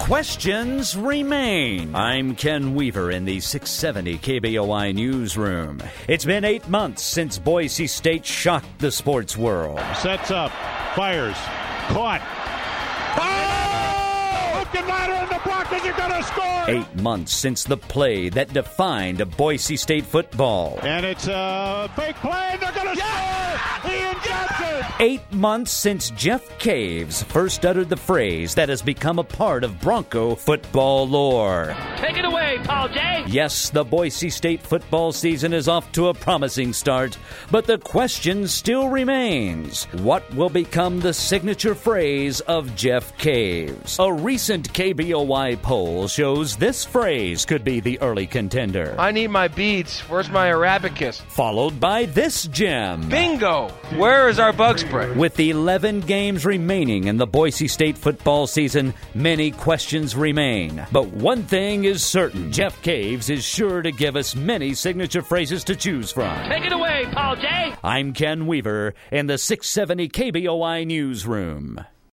questions remain. I'm Ken Weaver in the 670 KBOI newsroom. It's been 8 months since Boise State shocked the sports world. Sets up, fires, caught. Ladder in the block, and you're going to score! 8 months since the play that defined Boise State football. And it's a fake play, and they're going to score! Ian Johnson! 8 months since Jeff Caves first uttered the phrase that has become a part of Bronco football lore. Take it away, Paul J. Yes, the Boise State football season is off to a promising start, but the question still remains. What will become the signature phrase of Jeff Caves? A recent KBOI poll shows this phrase could be the early contender. I need my beads. Where's my Arabicus? Followed by this gem. Bingo! Where is our bug spray? With 11 games remaining in the Boise State football season, many questions remain. But one thing is certain. Jeff Caves is sure to give us many signature phrases to choose from. Take it away, Paul J. I'm Ken Weaver in the 670 KBOI newsroom.